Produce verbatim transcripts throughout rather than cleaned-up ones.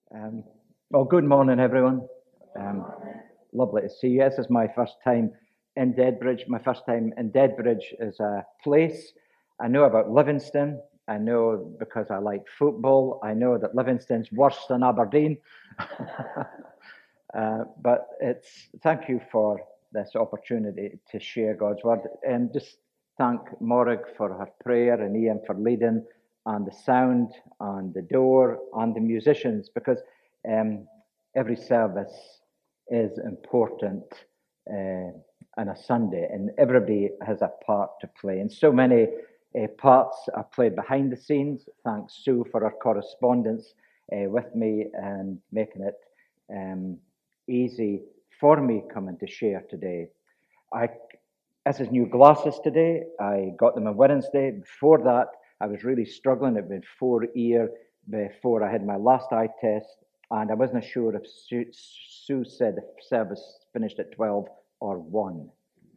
Um, well, good morning, everyone. Um, lovely to see you. This is my first time in Deadbridge. My first time in Deadbridge is a place. I know about Livingston. I know because I like football. I know that Livingston's worse than Aberdeen. uh, but it's thank you for this opportunity to share God's word. And just thank Morrig for her prayer and Ian for leading, and the sound, and the door, and the musicians, because um, every service is important uh, on a Sunday, and everybody has a part to play. And so many uh, parts are played behind the scenes. Thanks, Sue, for her correspondence uh, with me and making it um, easy for me coming to share today. I This is new glasses today. I got them on Wednesday. Before that, I was really struggling. It had been four years before I had my last eye test, and I wasn't sure if Sue, Sue said the service finished at twelve or one.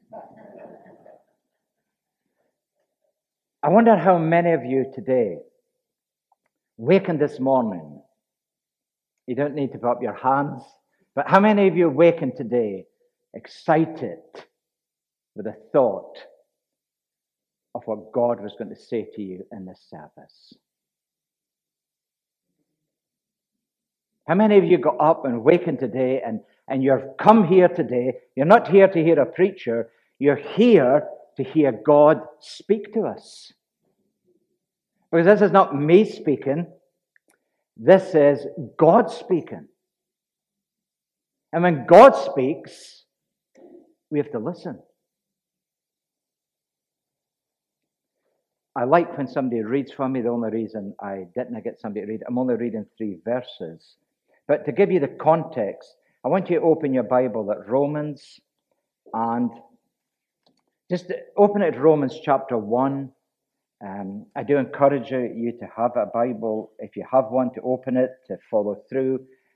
I wonder how many of you today wakened this morning. You don't need to put up your hands, but how many of you wakened today excited with the thought of what God was going to say to you in this service? How many of you got up and wakened today and, and you've come here today? You're not here to hear a preacher. You're here to hear God speak to us. Because this is not me speaking. This is God speaking. And when God speaks, we have to listen. I like when somebody reads for me. The only reason I didn't get somebody to read, I'm only reading three verses. But to give you the context, I want you to open your Bible at Romans, and just open it at Romans chapter one. Um, I do encourage you to have a Bible, if you have one, to open it, to follow through.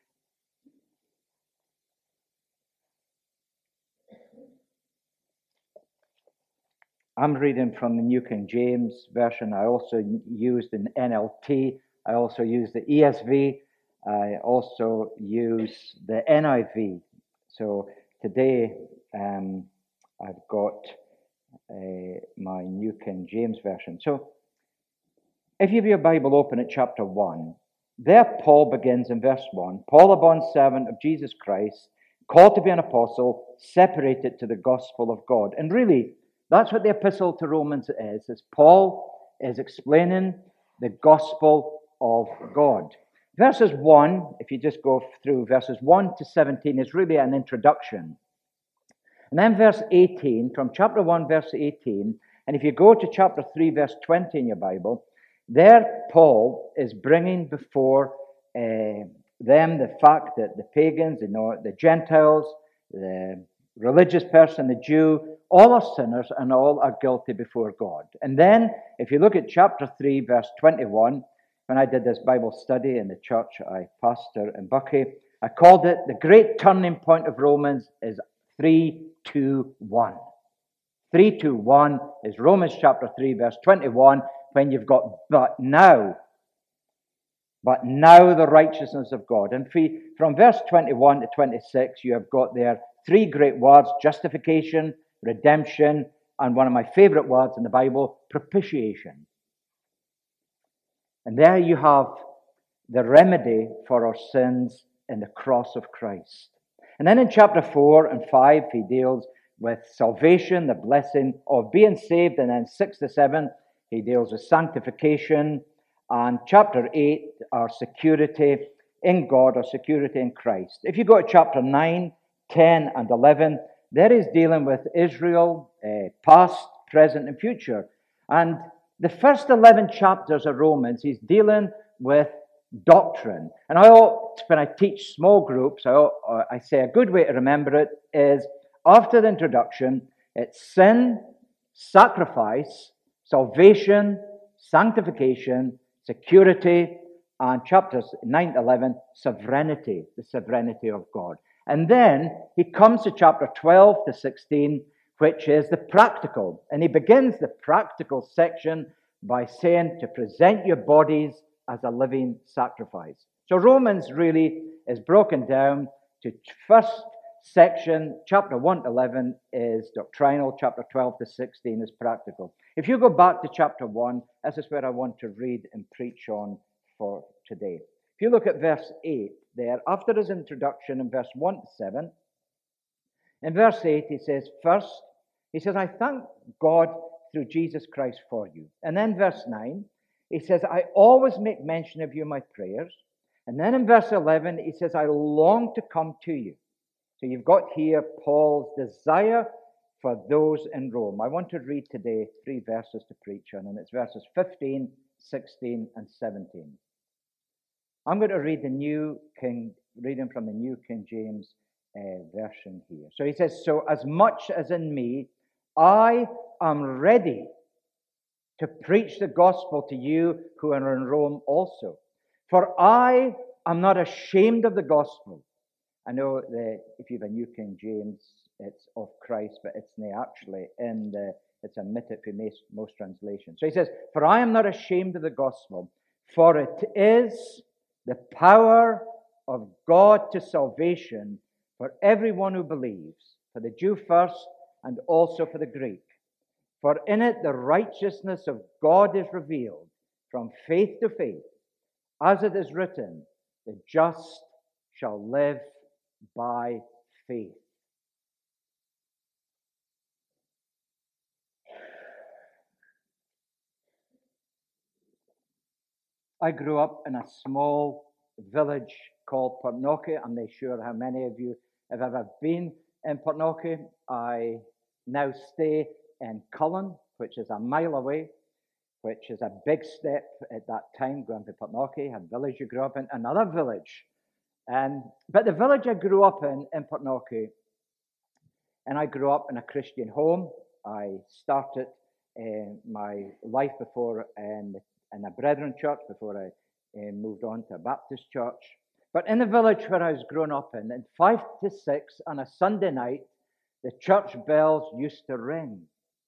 I'm reading from the New King James Version. I also used an N L T. I also use the E S V. I also use the N I V. So today um, I've got uh, my New King James Version. So if you have your Bible open at chapter one, there Paul begins in verse one. Paul, a bondservant of Jesus Christ, called to be an apostle, separated to the gospel of God. And really, that's what the epistle to Romans is, is Paul is explaining the gospel of God. Verses one, if you just go through verses one to seventeen, is really an introduction. And then verse eighteen, from chapter one, verse eighteen, and if you go to chapter three, verse twenty in your Bible, there Paul is bringing before uh, them the fact that the pagans, you know, the Gentiles, the religious person, the Jew, all are sinners and all are guilty before God. And then, if you look at chapter three, verse twenty-one, when I did this Bible study in the church I pastor in Buckie, I called it the great turning point of Romans is three two one. three two one is Romans chapter three, verse twenty-one, when you've got but now, but now the righteousness of God. And from verse twenty-one to twenty-six, you have got there three great words: justification, redemption, and one of my favorite words in the Bible, propitiation. And there you have the remedy for our sins in the cross of Christ. And then in chapter four and five, he deals with salvation, the blessing of being saved. And then six to seven, he deals with sanctification. And chapter eight, our security in God, our security in Christ. If you go to chapter nine, ten, and eleven, there is dealing with Israel, uh, past, present, and future. And the first eleven chapters of Romans, he's dealing with doctrine. And I ought, when I teach small groups, I, ought, uh, I say a good way to remember it is, after the introduction, it's sin, sacrifice, salvation, sanctification, security, and chapters nine to eleven, sovereignty, the sovereignty of God. And then he comes to chapter twelve to sixteen, which is the practical. And he begins the practical section by saying to present your bodies as a living sacrifice. So Romans really is broken down to first section, chapter one to eleven is doctrinal, chapter twelve to sixteen is practical. If you go back to chapter one, this is where I want to read and preach on for today. If you look at verse eight there, after his introduction in verse one to seven, in verse eight he says, first, he says, I thank God through Jesus Christ for you. And then verse nine, he says, I always make mention of you in my prayers. And then in verse eleven, he says, I long to come to you. So you've got here Paul's desire for those in Rome. I want to read today three verses to preach on, and it's verses fifteen, sixteen, and seventeen. I'm going to read the New King, reading from the New King James uh, version here. So he says, so as much as in me, I am ready to preach the gospel to you who are in Rome also. For I am not ashamed of the gospel. I know that if you have a New King James, it's of Christ, but it's not actually in the, it's omitted from most, most translations. So he says, for I am not ashamed of the gospel, for it is the power of God to salvation for everyone who believes, for the Jew first and also for the Greek. For in it the righteousness of God is revealed from faith to faith, as it is written, the just shall live by faith. I grew up in a small village called Portnockie. I'm not sure how many of you have ever been in Portnockie. I now stay in Cullen, which is a mile away, which is a big step at that time, going to Portnockie, a village you grew up in, another village. And, but the village I grew up in, in Portnockie, and I grew up in a Christian home. I started uh, my life before in, in a Brethren church before I uh, moved on to a Baptist church. But in the village where I was growing up in, at five to six on a Sunday night, the church bells used to ring.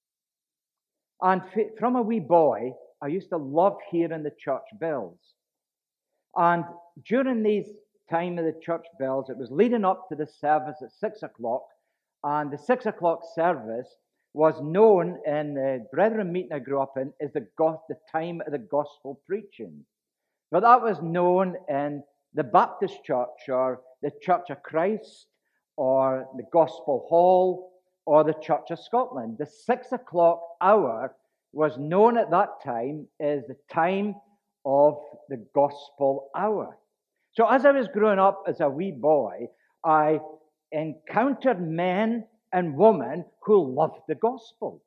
And from a wee boy, I used to love hearing the church bells. And during these time of the church bells, it was leading up to the service at six o'clock, and the six o'clock service was known in the Brethren meeting I grew up in as the, go- the time of the gospel preaching. But that was known in the Baptist church or the Church of Christ or the Gospel Hall or the Church of Scotland. The six o'clock hour was known at that time as the time of the gospel hour. So as I was growing up as a wee boy, I encountered men and women who loved the gospel.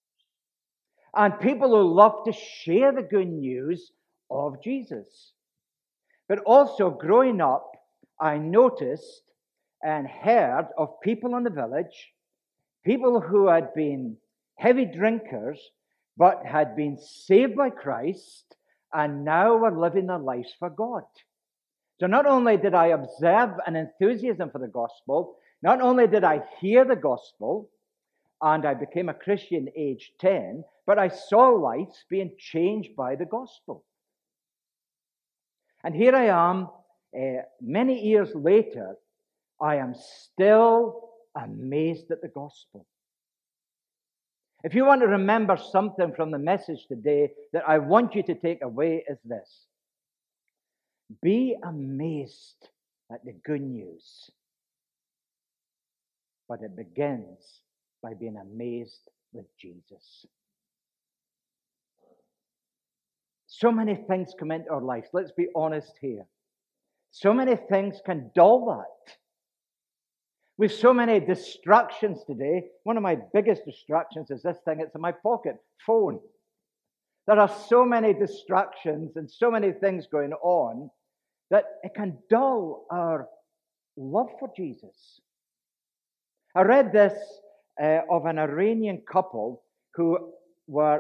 And people who loved to share the good news of Jesus. But also growing up, I noticed and heard of people in the village, people who had been heavy drinkers, but had been saved by Christ and now were living their lives for God. So not only did I observe an enthusiasm for the gospel, not only did I hear the gospel, and I became a Christian age ten, but I saw lives being changed by the gospel. And here I am, uh, many years later, I am still amazed at the gospel. If you want to remember something from the message today that I want you to take away is this. Be amazed at the good news. But it begins by being amazed with Jesus. So many things come into our lives. Let's be honest here. So many things can dull that. With so many distractions today, one of my biggest distractions is this thing. It's in my pocket, phone. There are so many distractions and so many things going on that it can dull our love for Jesus. I read this uh, of an Iranian couple who were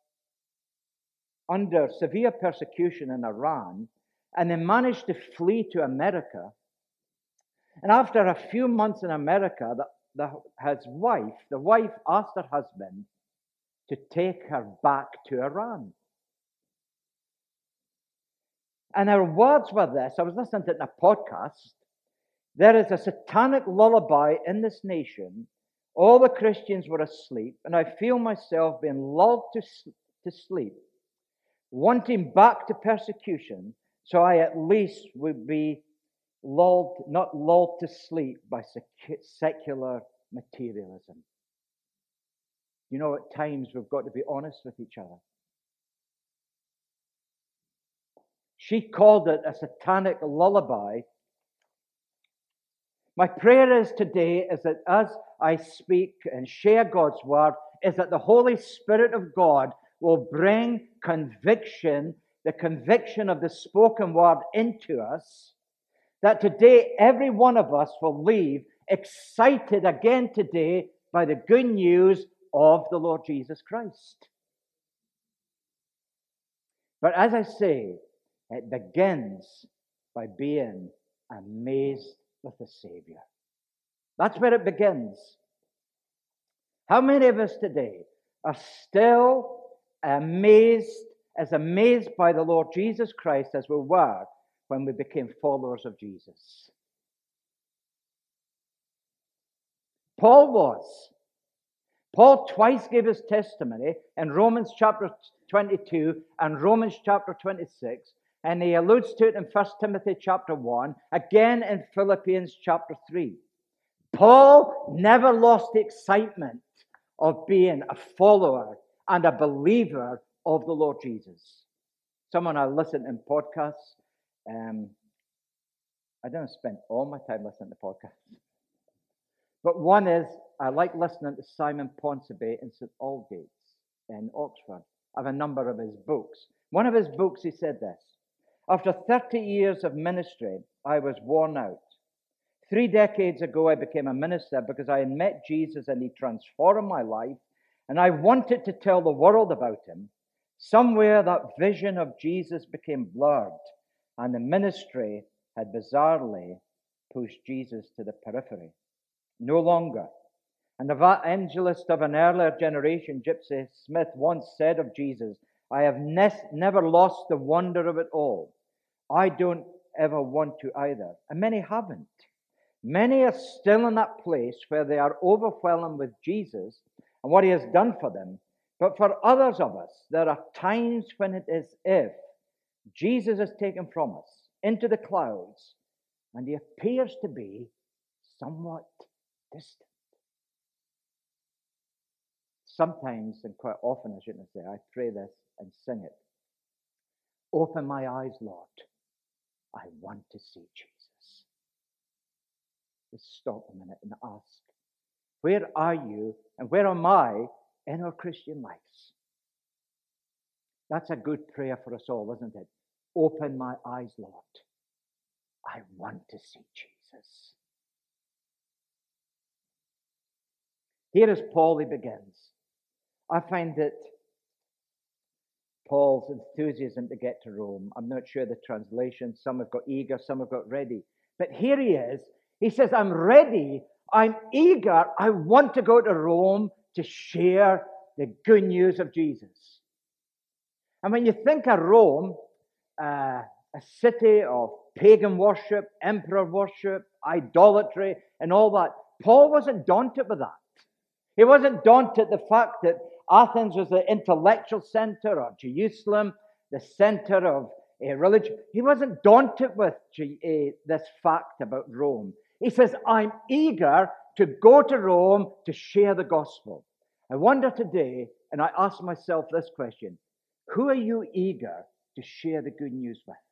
under severe persecution in Iran, and they managed to flee to America. And after a few months in America, the, the, his wife, the wife asked her husband to take her back to Iran. And our words were this. I was listening to it in a podcast. There is a satanic lullaby in this nation. All the Christians were asleep, and I feel myself being lulled to, to sleep, wanting back to persecution, so I at least would be lulled, not lulled to sleep by secular materialism. You know, at times we've got to be honest with each other. She called it a satanic lullaby. My prayer is today is that as I speak and share God's word, is that the Holy Spirit of God will bring conviction, the conviction of the spoken word into us, that today every one of us will leave excited again today by the good news of the Lord Jesus Christ. But as I say, it begins by being amazed with the Savior. That's where it begins. How many of us today are still amazed, as amazed by the Lord Jesus Christ as we were when we became followers of Jesus? Paul was. Paul twice gave his testimony in Romans chapter twenty-two and Romans chapter twenty-six, and he alludes to it in First Timothy chapter one, again in Philippians chapter three. Paul never lost the excitement of being a follower and a believer of the Lord Jesus. Someone I listen in podcasts. Um, I don't spend all my time listening to podcasts. But one is, I like listening to Simon Ponsonby in Saint Aldgates in Oxford. I have a number of his books. One of his books, he said this: after thirty years of ministry, I was worn out. Three decades ago, I became a minister because I had met Jesus and he transformed my life, and I wanted to tell the world about him. Somewhere that vision of Jesus became blurred, and the ministry had bizarrely pushed Jesus to the periphery. No longer. And the evangelist of an earlier generation, Gypsy Smith, once said of Jesus, I have ne- never lost the wonder of it all. I don't ever want to either. And many haven't. Many are still in that place where they are overwhelmed with Jesus and what he has done for them. But for others of us, there are times when it is if Jesus is taken from us into the clouds and he appears to be somewhat distant. Sometimes, and quite often, I shouldn't say, I pray this and sing it. Open my eyes, Lord. I want to see Jesus. Just stop a minute and ask, where are you and where am I in our Christian lives? That's a good prayer for us all, isn't it? Open my eyes, Lord. I want to see Jesus. Here is Paul, he begins. I find that Paul's enthusiasm to get to Rome, I'm not sure the translation, some have got eager, some have got ready. But here he is. He says, I'm ready, I'm eager, I want to go to Rome to share the good news of Jesus. And when you think of Rome, uh, a city of pagan worship, emperor worship, idolatry, and all that, Paul wasn't daunted with that. He wasn't daunted at the fact that Athens was the intellectual center, or Jerusalem, the center of a religion. He wasn't daunted with this fact about Rome. He says, I'm eager to go to Rome to share the gospel. I wonder today, and I ask myself this question, who are you eager to share the good news with?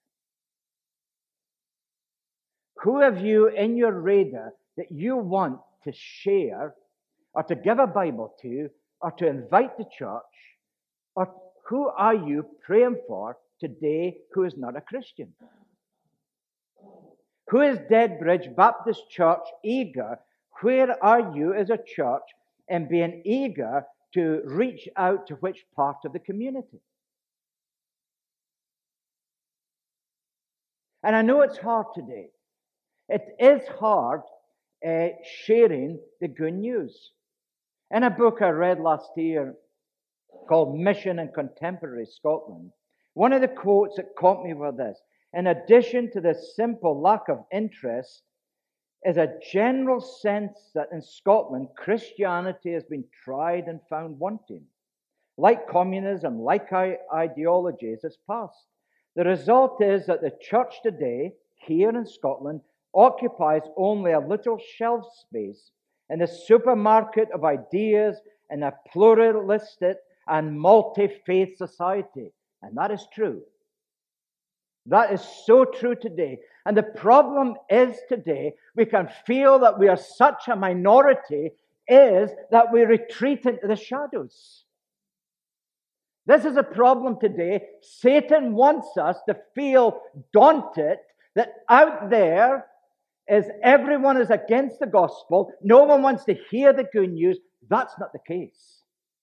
Who have you in your radar that you want to share, or to give a Bible to, or to invite to church? Or who are you praying for today who is not a Christian? Who is Deadbridge Baptist Church eager? Where are you as a church in being eager to reach out to which part of the community? And I know it's hard today. It is hard uh, sharing the good news. In a book I read last year called Mission in Contemporary Scotland, one of the quotes that caught me were this: in addition to this simple lack of interest, is a general sense that in Scotland, Christianity has been tried and found wanting. Like communism, like ideologies, it's passed. The result is that the church today, here in Scotland, occupies only a little shelf space in the supermarket of ideas in a pluralistic and multi-faith society. And that is true. That is so true today. And the problem is today, we can feel that we are such a minority, is that we retreat into the shadows. This is a problem today. Satan wants us to feel daunted that out there is everyone is against the gospel. No one wants to hear the good news. That's not the case.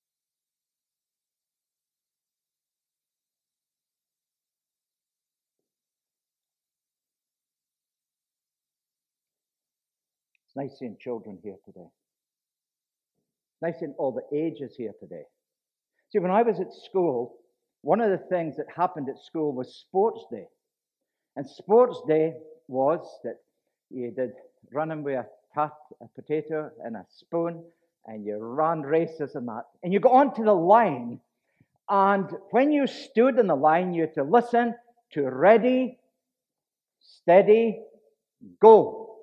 It's nice seeing children here today. It's nice seeing all the ages here today. See, when I was at school, one of the things that happened at school was sports day. And sports day was that you did running with a, pat, a potato and a spoon, and you ran races and that. And you got onto the line, and when you stood in the line, you had to listen to ready, steady, go.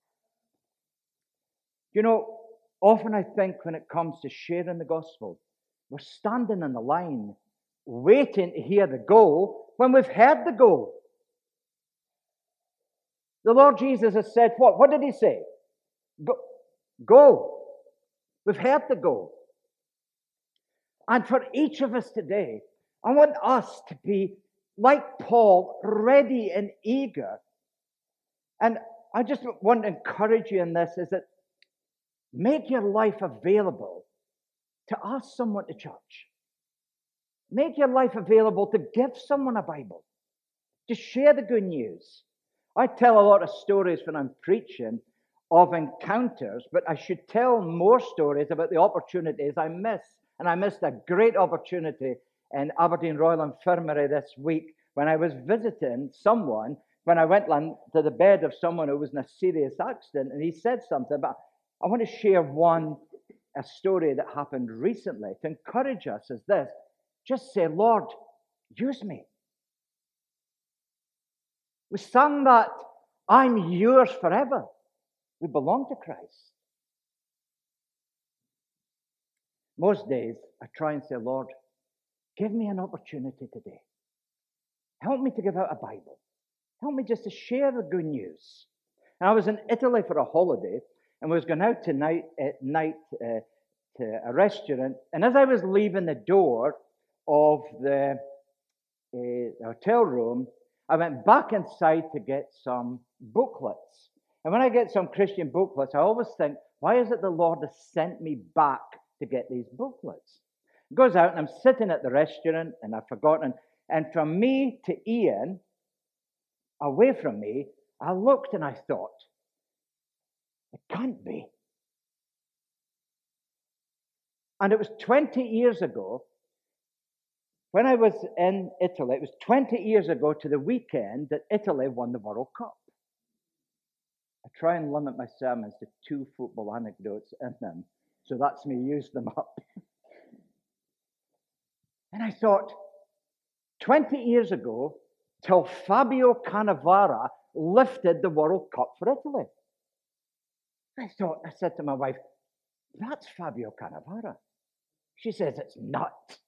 You know, often I think when it comes to sharing the gospel, we're standing in the line, waiting to hear the go when we've heard the go. The Lord Jesus has said what? What did he say? Go. Go. We've heard the go. And for each of us today, I want us to be, like Paul, ready and eager. And I just want to encourage you in this, is that make your life available to ask someone to church. Make your life available to give someone a Bible. To share the good news. I tell a lot of stories when I'm preaching of encounters, but I should tell more stories about the opportunities I miss. And I missed a great opportunity in Aberdeen Royal Infirmary this week when I was visiting someone, when I went to the bed of someone who was in a serious accident, and he said something, but I want to share one, a story that happened recently to encourage us is this. Just say, Lord, use me. We sang that, I'm yours forever. We belong to Christ. Most days, I try and say, Lord, give me an opportunity today. Help me to give out a Bible. Help me just to share the good news. And I was in Italy for a holiday, and we was going out tonight at night uh, to a restaurant. And as I was leaving the door of the uh, hotel room, I went back inside to get some booklets. And when I get some Christian booklets, I always think, why is it the Lord has sent me back to get these booklets? It goes out, and I'm sitting at the restaurant, and I've forgotten. And from me to Ian, away from me, I looked and I thought, it can't be. And it was twenty years ago, when I was in Italy, it was twenty years ago to the weekend that Italy won the World Cup. I try and limit my sermons to two football anecdotes in them, so that's me use them up. And I thought, twenty years ago, till Fabio Cannavaro lifted the World Cup for Italy. I thought, I said to my wife, that's Fabio Cannavaro. She says, it's not.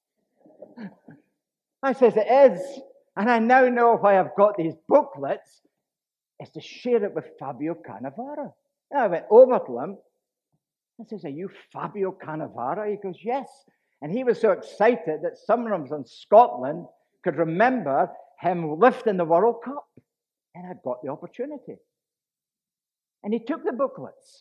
I says, it is. And I now know why I've got these booklets, is to share it with Fabio Cannavaro. And I went over to him. I says, are you Fabio Cannavaro? He goes, yes. And he was so excited that someone from Scotland could remember him lifting the World Cup. And I got the opportunity. And he took the booklets.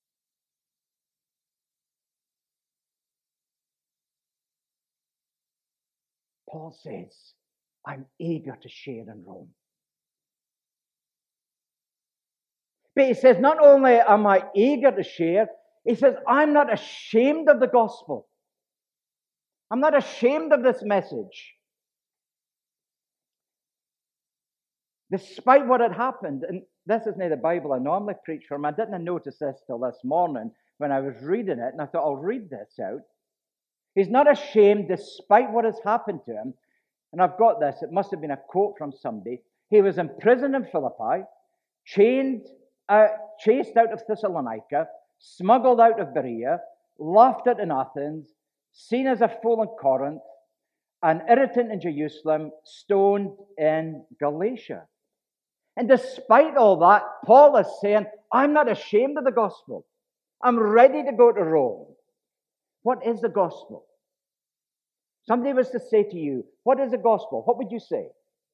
Paul says, I'm eager to share in Rome. But he says, not only am I eager to share, he says, I'm not ashamed of the gospel. I'm not ashamed of this message. Despite what had happened, and this isn't the Bible I normally preach from. I didn't notice this till this morning when I was reading it, and I thought, I'll read this out. He's not ashamed despite what has happened to him. And I've got this. It must have been a quote from somebody. He was imprisoned in Philippi, chained, uh, chased out of Thessalonica, smuggled out of Berea, laughed at in Athens, seen as a fool in Corinth, an irritant in Jerusalem, stoned in Galatia. And despite all that, Paul is saying, I'm not ashamed of the gospel. I'm ready to go to Rome. What is the gospel? Somebody was to say to you, what is the gospel? What would you say?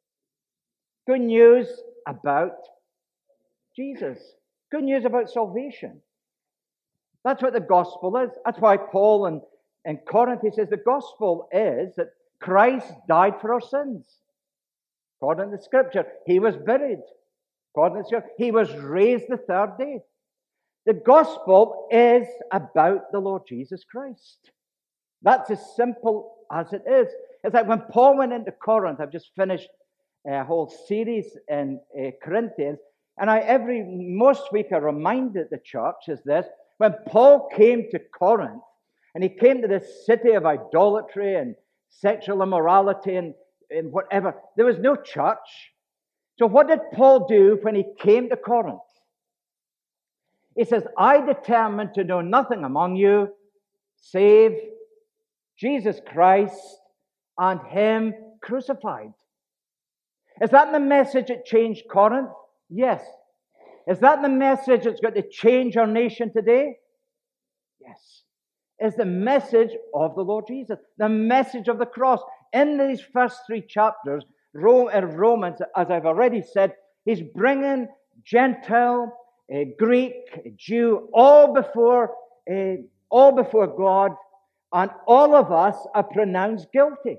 Good news about Jesus. Good news about salvation. That's what the gospel is. That's why Paul in, in Corinth, he says the gospel is that Christ died for our sins. According to the scripture, he was buried. According to the scripture, he was raised the third day. The gospel is about the Lord Jesus Christ. That's as simple as it is. It's like when Paul went into Corinth, I've just finished a whole series in uh, Corinthians, and I every most week I reminded the church is this: when Paul came to Corinth, and he came to this city of idolatry and sexual immorality and, and whatever, there was no church. So what did Paul do when he came to Corinth? He says, I determined to know nothing among you save Jesus Christ and him crucified. Is that the message that changed Corinth? Yes. Is that the message that's going to change our nation today? Yes. Is the message of the Lord Jesus, the message of the cross. In these first three chapters of Romans, as I've already said, he's bringing Gentile, uh, Greek, Jew, all before, uh, all before God, and all of us are pronounced guilty.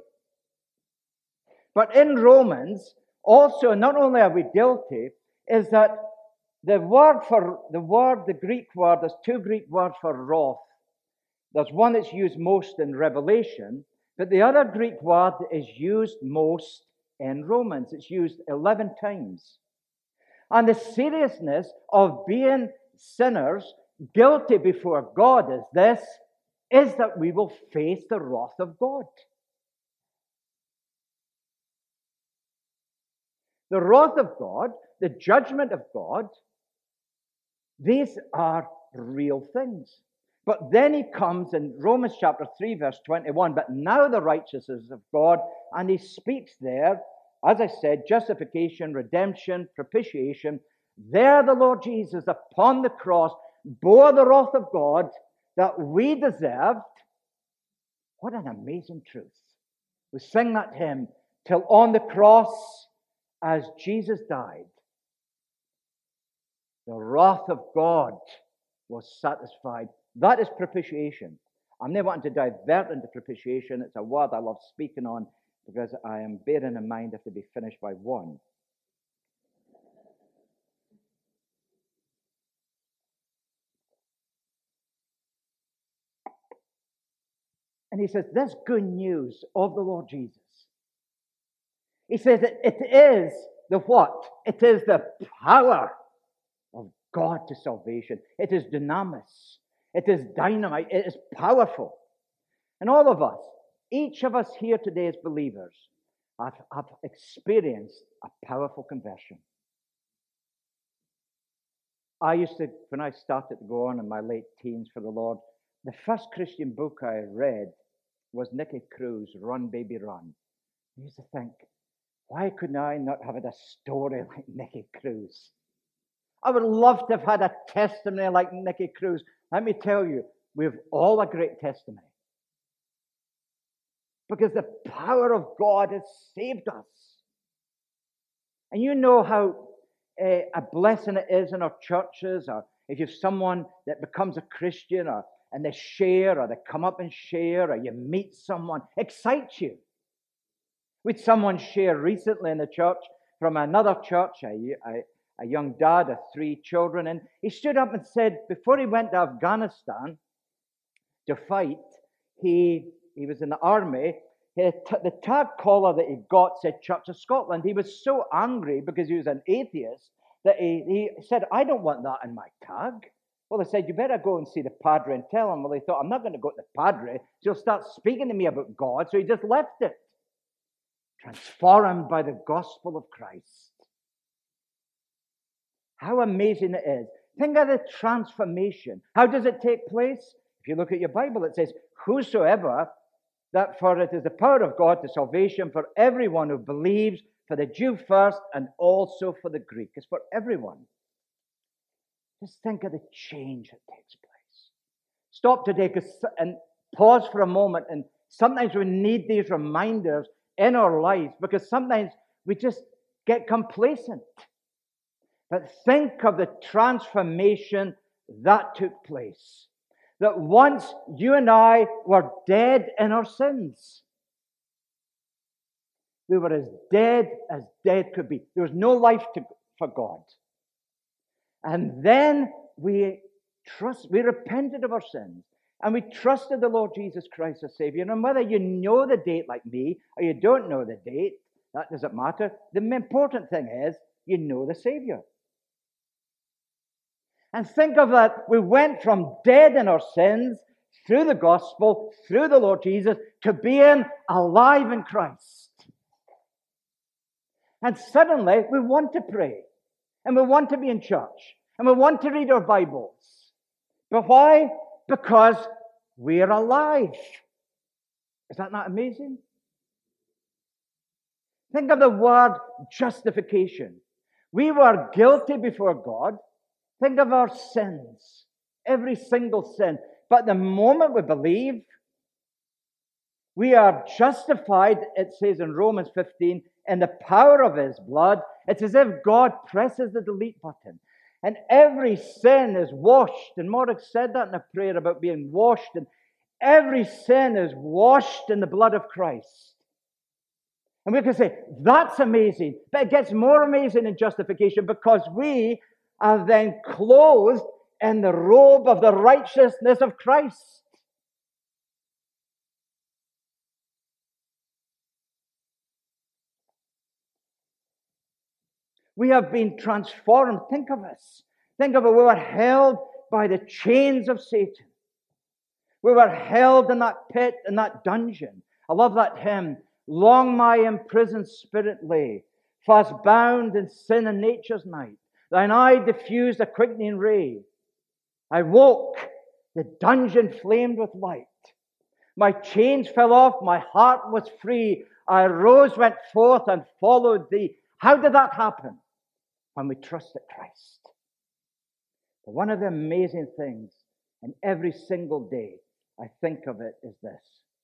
But in Romans, also, not only are we guilty, is that the word for the word, the Greek word, there's two Greek words for wrath. There's one that's used most in Revelation, but the other Greek word is used most in Romans. It's used eleven times. And the seriousness of being sinners, guilty before God is this, is that we will face the wrath of God. The wrath of God, the judgment of God, these are real things. But then he comes in Romans chapter three, verse twenty-one, but now the righteousness of God, and he speaks there, as I said, justification, redemption, propitiation. There the Lord Jesus upon the cross bore the wrath of God that we deserved. What an amazing truth. We sing that hymn, till on the cross, as Jesus died, the wrath of God was satisfied. That is propitiation. I'm not wanting to divert into propitiation. It's a word I love speaking on because I am bearing in mind I have to be finished by one. And he says, this good news of the Lord Jesus. He says that it is the what? It is the power of God to salvation. It is dynamis. It is dynamite. It is powerful. And all of us, each of us here today as believers, have, have experienced a powerful conversion. I used to, when I started to go on in my late teens for the Lord, the first Christian book I read was Nicky Cruz, Run Baby Run. I used to think, why couldn't I not have had a story like Nicky Cruz? I would love to have had a testimony like Nicky Cruz. Let me tell you, we've all a great testimony. Because the power of God has saved us. And you know how uh, a blessing it is in our churches, or if you have someone that becomes a Christian, or and they share, or they come up and share, or you meet someone, excites you. We had someone share recently in the church from another church, a, a, a young dad of three children, and he stood up and said, before he went to Afghanistan to fight, he, he was in the army, he, the tag collar that he got said Church of Scotland. He was so angry because he was an atheist that he, he said, I don't want that in my tag. Well, they said, you better go and see the padre and tell him. Well, he thought, I'm not going to go to the padre. So he'll start speaking to me about God. So he just left it. Transformed by the gospel of Christ. How amazing it is. Think of the transformation. How does it take place? If you look at your Bible, it says, whosoever, that for it is the power of God to salvation for everyone who believes, for the Jew first and also for the Greek. It's for everyone. Just think of the change that takes place. Stop today and pause for a moment. And sometimes we need these reminders in our lives because sometimes we just get complacent. But think of the transformation that took place. That once you and I were dead in our sins. We were as dead as dead could be. There was no life to, for God. And then we trust, we repented of our sins. And we trusted the Lord Jesus Christ as Savior. And whether you know the date like me, or you don't know the date, that doesn't matter. The important thing is, you know the Savior. And think of that. We went from dead in our sins, through the gospel, through the Lord Jesus, to being alive in Christ. And suddenly, we want to pray. And we want to be in church. And we want to read our Bibles. But why? Because we're alive. Is that not amazing? Think of the word justification. We were guilty before God. Think of our sins. Every single sin. But the moment we believe, we are justified, it says in Romans fifteen, in the power of His blood. It's as if God presses the delete button. And every sin is washed. And Morag said that in a prayer about being washed. And every sin is washed in the blood of Christ. And we can say, that's amazing. But it gets more amazing in justification because we are then clothed in the robe of the righteousness of Christ. We have been transformed. Think of us. Think of it. We were held by the chains of Satan. We were held in that pit, in that dungeon. I love that hymn. Long my imprisoned spirit lay, fast bound in sin and nature's night. Thine eye diffused a quickening ray. I woke, the dungeon flamed with light. My chains fell off, my heart was free. I rose, went forth, and followed thee. How did that happen? When we trusted Christ. But one of the amazing things, and every single day I think of it, is this.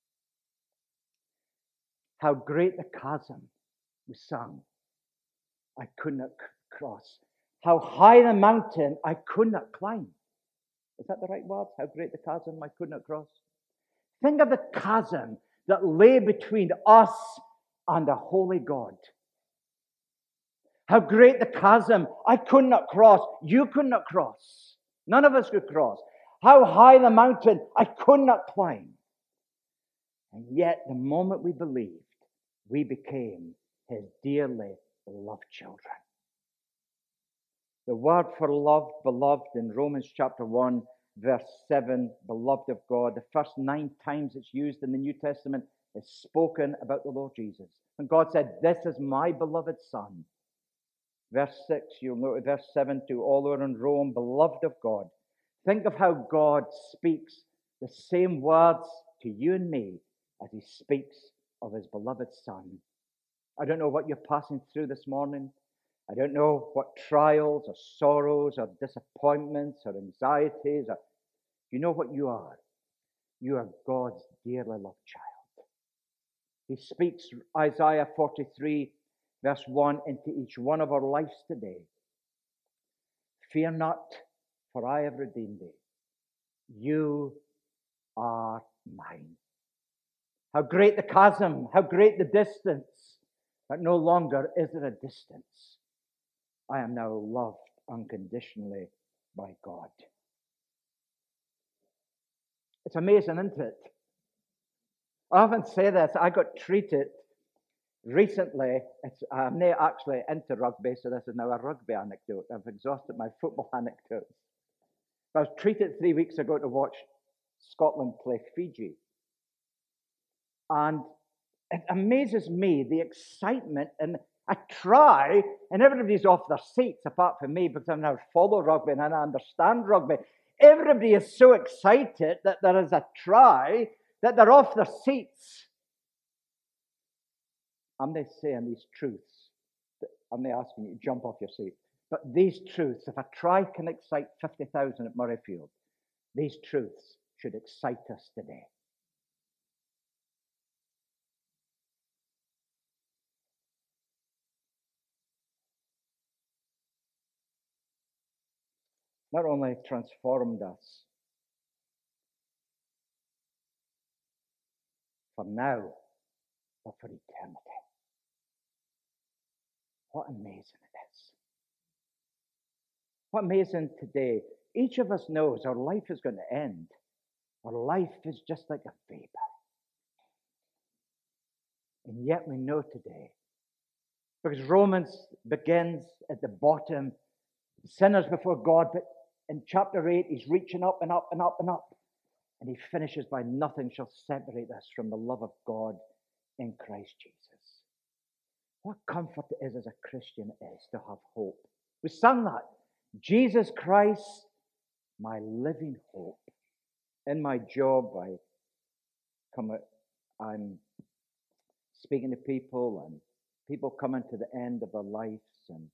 How great the chasm we sung, I could not cross. How high the mountain I could not climb. Is that the right word? How great the chasm I could not cross. Think of the chasm that lay between us and a holy God. How great the chasm I could not cross. You could not cross. None of us could cross. How high the mountain I could not climb. And yet, the moment we believed, we became His dearly loved children. The word for love, beloved, in Romans chapter one, verse seven, beloved of God, the first nine times it's used in the New Testament is spoken about the Lord Jesus. And God said, this is my beloved Son. Verse six, you'll note, verse seven, to all who are in Rome, beloved of God. Think of how God speaks the same words to you and me as He speaks of His beloved Son. I don't know what you're passing through this morning. I don't know what trials or sorrows or disappointments or anxieties. Or, you know what you are. You are God's dearly loved child. He speaks Isaiah forty-three, verse one, into each one of our lives today. Fear not, for I have redeemed thee. You are mine. How great the chasm, how great the distance, but no longer is there a distance. I am now loved unconditionally by God. It's amazing, isn't it? I often say this. I got treated recently. It's, I'm not actually into rugby, so this is now a rugby anecdote. I've exhausted my football anecdotes. I was treated three weeks ago to watch Scotland play Fiji. And it amazes me, the excitement. And I try, and everybody's off their seats apart from me because I now follow rugby and I understand rugby. Everybody is so excited that there is a try that they're off their seats. I'm not saying these truths. I'm not asking you to jump off your seat. But these truths, if a try can excite fifty thousand at Murrayfield, these truths should excite us today. Not only transformed us for now, but for eternity. What amazing it is. What amazing today. Each of us knows our life is going to end. Our life is just like a vapor. And yet we know today, because Romans begins at the bottom, sinners before God, but in chapter eight, he's reaching up and up and up and up. And he finishes by nothing shall separate us from the love of God in Christ Jesus. What comfort it is as a Christian it is to have hope. We sang that. Jesus Christ, my living hope. In my job, I come out, I'm speaking to people, and people coming to the end of their lives, and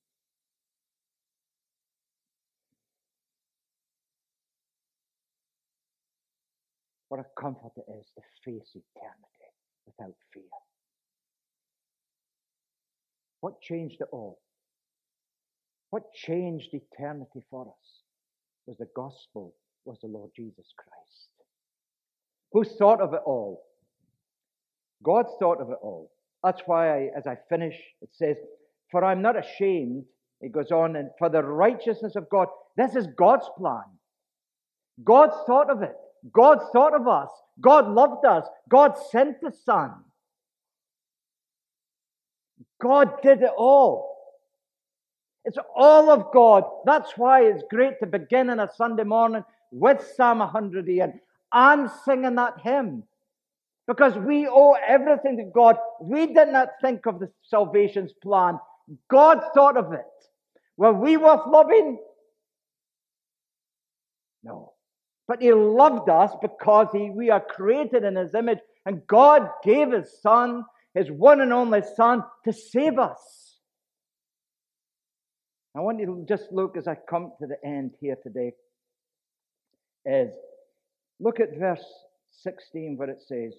what a comfort it is to face eternity without fear. What changed it all? What changed eternity for us was the gospel, was the Lord Jesus Christ. Who thought of it all? God thought of it all. That's why, I, as I finish, it says, for I'm not ashamed, it goes on, and for the righteousness of God. This is God's plan. God thought of it. God thought of us. God loved us. God sent the Son. God did it all. It's all of God. That's why it's great to begin on a Sunday morning with Psalm one hundred again and singing that hymn. Because we owe everything to God. We did not think of the salvation's plan. God thought of it. Were we worth loving? No. But he loved us because he, we are created in his image. And God gave his Son, his one and only Son, to save us. I want you to just look as I come to the end here today. Is look at verse sixteen where it says,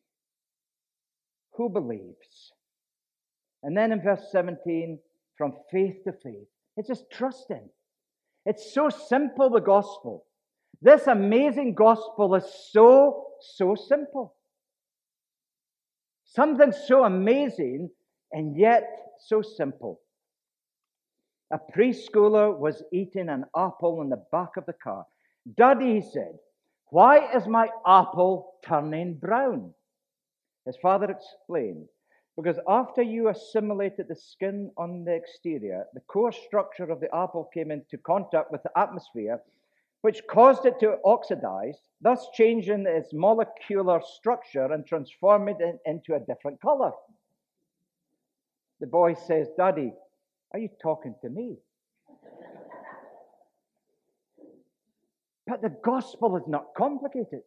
who believes? And then in verse seventeen, from faith to faith. It's just trusting. It's so simple, the gospel. This amazing gospel is so, so simple. Something so amazing and yet so simple. A preschooler was eating an apple in the back of the car. Daddy, he said, why is my apple turning brown? His father explained, because after you assimilated the skin on the exterior, the core structure of the apple came into contact with the atmosphere, which caused it to oxidize, thus changing its molecular structure and transforming it into a different color. The boy says, Daddy, are you talking to me? But the gospel is not complicated.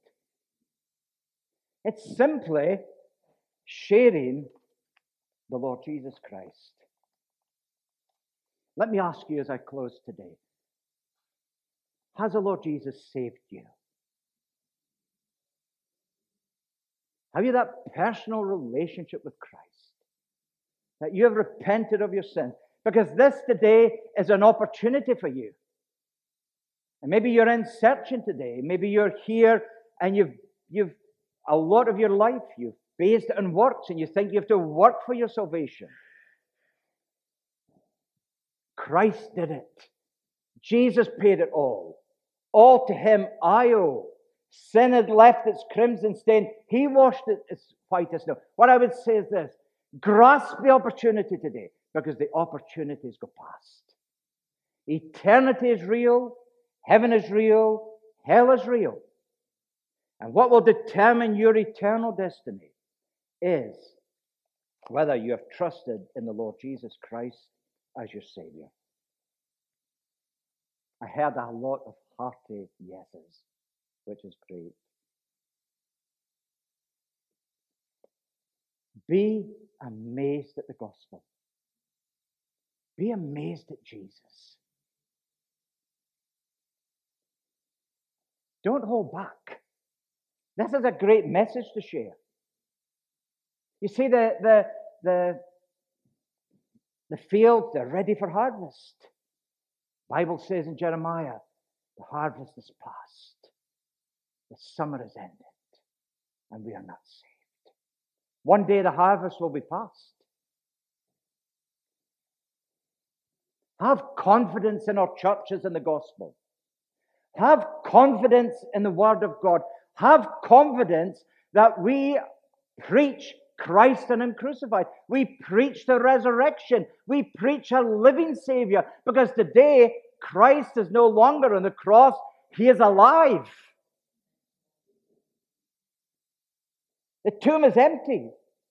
It's simply sharing the Lord Jesus Christ. Let me ask you as I close today. Has the Lord Jesus saved you? Have you that personal relationship with Christ? That you have repented of your sin? Because this today is an opportunity for you. And maybe you're in searching today. Maybe you're here and you've, you've a lot of your life, you've based it on works and you think you have to work for your salvation. Christ did it. Jesus paid it all. All to him I owe. Sin had left its crimson stain. He washed it as white as snow. What I would say is this: grasp the opportunity today, because the opportunities go past. Eternity is real. Heaven is real. Hell is real. And what will determine your eternal destiny is whether you have trusted in the Lord Jesus Christ as your Savior. I heard a lot of hearty yeses, which is great. Be amazed at the gospel. Be amazed at Jesus. Don't hold back. This is a great message to share. You see, the, the, the, the fields, they're ready for harvest. The Bible says in Jeremiah, the harvest is past. The summer is ended. And we are not saved. One day the harvest will be past. Have confidence in our churches and the gospel. Have confidence in the Word of God. Have confidence that we preach Christ and Him crucified. We preach the resurrection. We preach a living Savior, because today Christ is no longer on the cross. He is alive. The tomb is empty.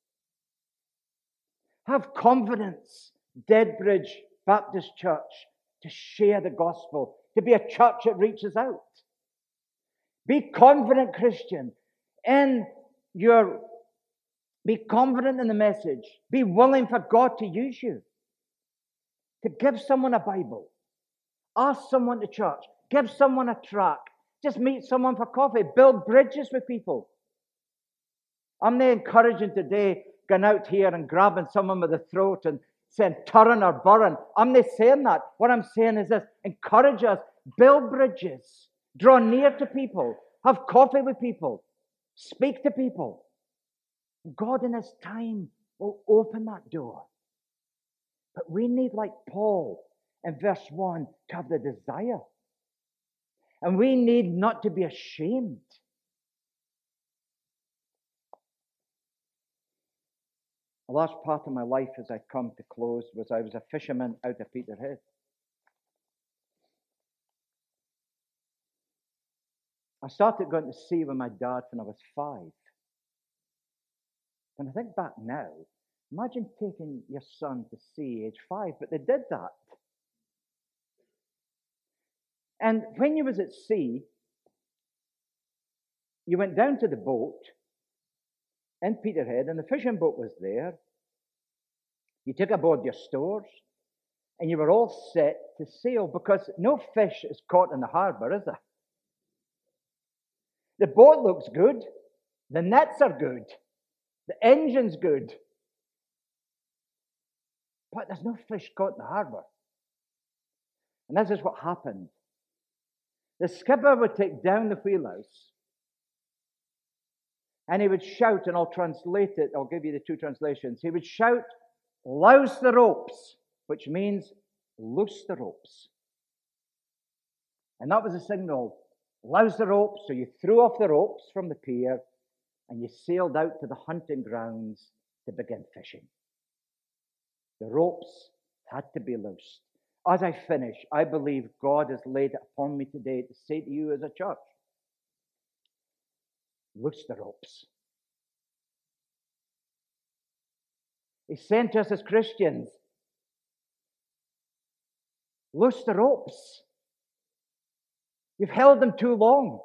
Have confidence, Deadbridge Baptist Church, to share the gospel, to be a church that reaches out. Be confident, Christian, in your, be confident in the message. Be willing for God to use you. To give someone a Bible. Ask someone to church. Give someone a tract. Just meet someone for coffee. Build bridges with people. I'm not encouraging today going out here and grabbing someone by the throat and saying, turn or burn. I'm not saying that. What I'm saying is this: encourage us, build bridges, draw near to people, have coffee with people, speak to people. God in His time will open that door. But we need, like Paul in verse one, to have the desire. And we need not to be ashamed. A large part of my life as I come to close was I was a fisherman out of Peterhead. I started going to sea with my dad when I was five. When I think back now, imagine taking your son to sea age five, but they did that. And when you was at sea, you went down to the boat in Peterhead, and the fishing boat was there. You took aboard your stores, and you were all set to sail, because no fish is caught in the harbour, is there? The boat looks good. The nets are good. The engine's good. But there's no fish caught in the harbour. And this is what happened. The skipper would take down the wheelhouse, and he would shout, and I'll translate it, I'll give you the two translations. He would shout, louse the ropes, which means loose the ropes. And that was a signal, louse the ropes. So you threw off the ropes from the pier, and you sailed out to the hunting grounds to begin fishing. The ropes had to be loosed. As I finish, I believe God has laid it upon me today to say to you as a church, loose the ropes. He's saying to us as Christians, loose the ropes. You've held them too long.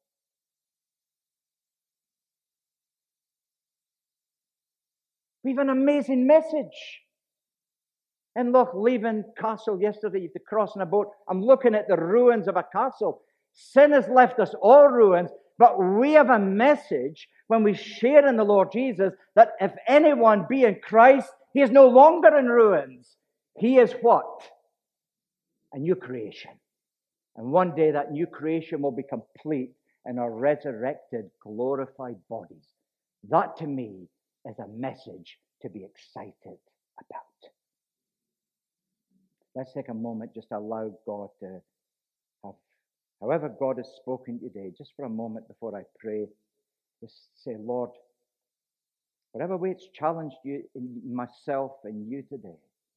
We have an amazing message. In Loch Leven Castle yesterday, to cross in a boat, I'm looking at the ruins of a castle. Sin has left us all ruins, but we have a message when we share in the Lord Jesus that if anyone be in Christ, he is no longer in ruins. He is what? A new creation. And one day that new creation will be complete in our resurrected, glorified bodies. That to me is a message to be excited about. Let's take a moment just to allow God to have However God has spoken today, just for a moment before I pray, just say, Lord, whatever way it's challenged you, in myself and you today,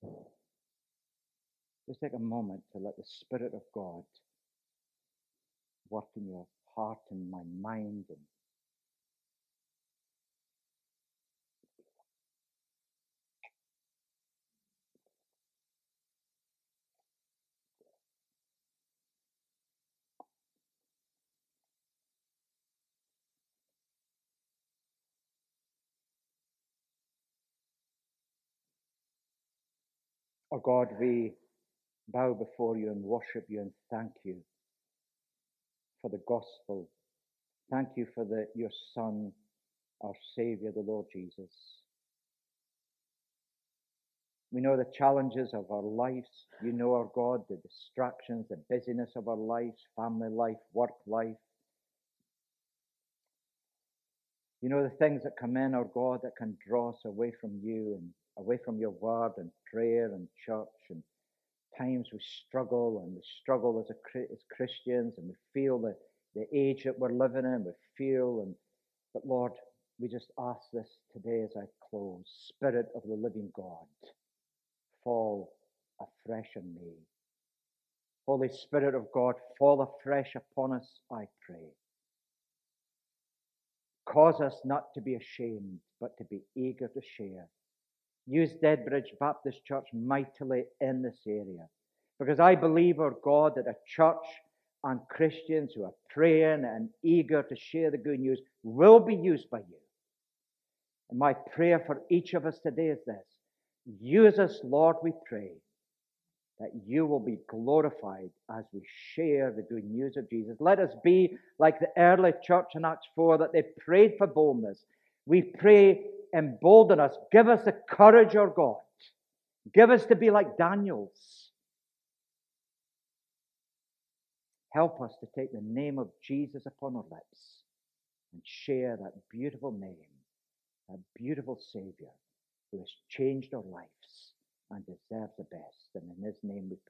just take a moment to let the Spirit of God work in your heart and my mind. And oh God, we bow before you and worship you and thank you for the gospel. Thank you for the, your Son, our Savior, the Lord Jesus. We know the challenges of our lives. You know, our God, the distractions, the busyness of our lives, family life, work life. You know the things that come in, our God, that can draw us away from you and away from your word and prayer and church. And times we struggle, and we struggle as, a, as Christians, and we feel the, the age that we're living in. We feel, and but Lord, we just ask this today as I close. Spirit of the living God, fall afresh on me. Holy Spirit of God, fall afresh upon us, I pray. Cause us not to be ashamed, but to be eager to share. Use Deadbridge Baptist Church mightily in this area. Because I believe, our God, that a church and Christians who are praying and eager to share the good news will be used by you. And my prayer for each of us today is this. Use us, Lord, we pray, that you will be glorified as we share the good news of Jesus. Let us be like the early church in Acts four, that they prayed for boldness. We pray, embolden us. Give us the courage, our God. Give us to be like Daniel's. Help us to take the name of Jesus upon our lips and share that beautiful name, that beautiful Savior who has changed our lives and deserves the best. And in his name we